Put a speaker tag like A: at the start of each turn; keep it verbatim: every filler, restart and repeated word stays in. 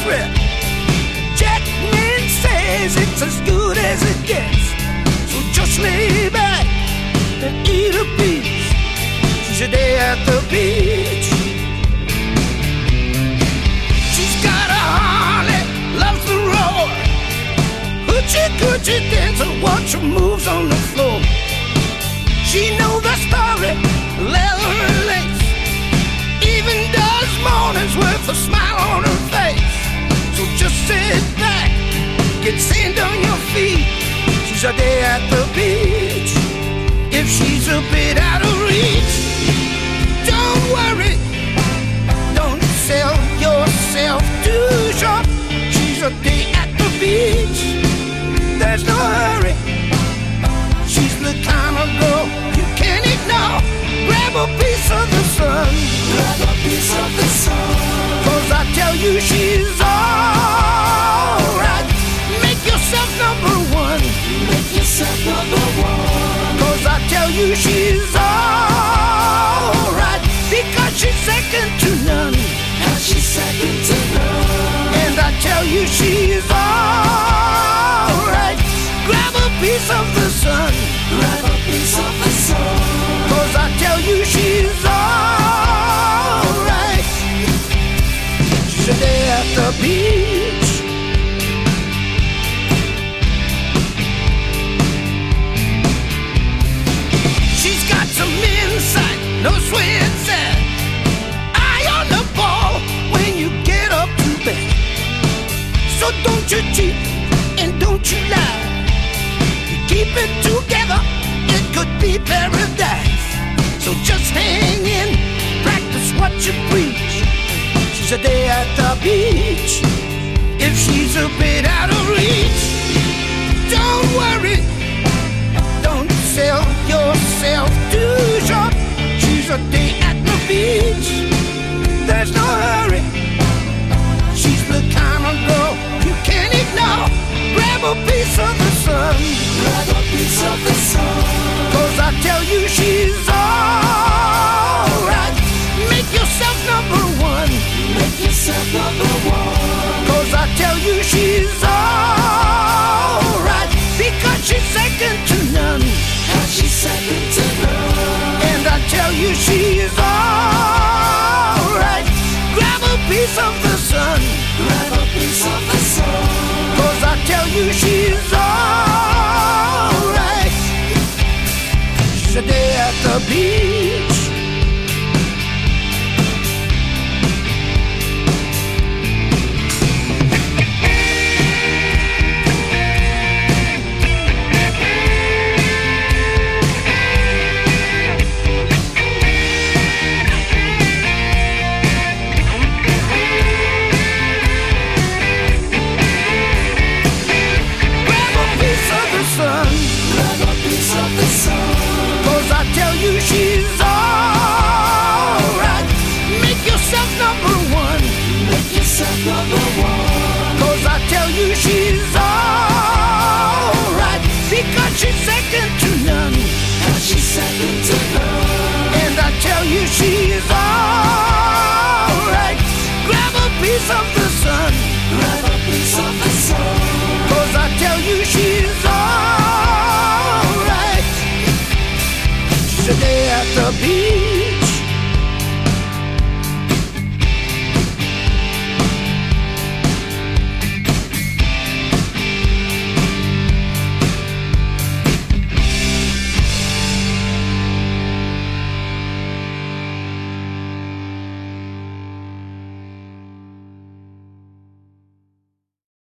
A: threat. Jackman says it's as good as it gets. So just lay back and eat a piece. She's a day at the beach. She's got a Harley, loves the roar. Hoochie coochie dancer, watch her moves on the floor. She knows the story, leather and lace. Even does mornings with a smile on her face. So just sit back, get sand on your feet. She's a day at the beach. If she's a bit out of reach, don't worry, don't sell yourself too short. She's a day at the beach, there's no hurry. She's the kind of girl you can't ignore. Grab a piece of the sun, grab a piece of the sun. Cause I tell you she's alright. Make yourself number one, make yourself number one. Cause I tell you she's alright. Because she's second to none, and she's second to none. And I tell you she's alright. Grab a piece of the sun, grab a piece of the sun. Cause I tell you she's alright. She's a day at the beach. She's got some insight, no swing set. Eye on the ball when you get up to bed. So don't you cheat and don't you lie. Keep it together, it could be paradise. So just hang in, practice what you preach. She's a day at the beach. If she's a bit out of reach, don't worry, don't sell yourself too short. She's a day at the beach, there's no hurry. She's the kind of girl you can't ignore. Grab a piece of the sun, grab a piece of the sun. Cause I tell you she's alright. Make yourself number one, make yourself number one. Cause I tell you she's alright. Because she's second to none, and she's second to none. And I tell you she's alright. Grab a piece of the sun, grab a piece of the sun. Cause I tell you she's alright. She's a day at the beach. Cause I tell you she's alright. Make yourself number one, make yourself number one. Cause I tell you she's alright. Because she's second to none, and she's second to none. And I tell you she's alright. Grab a piece of the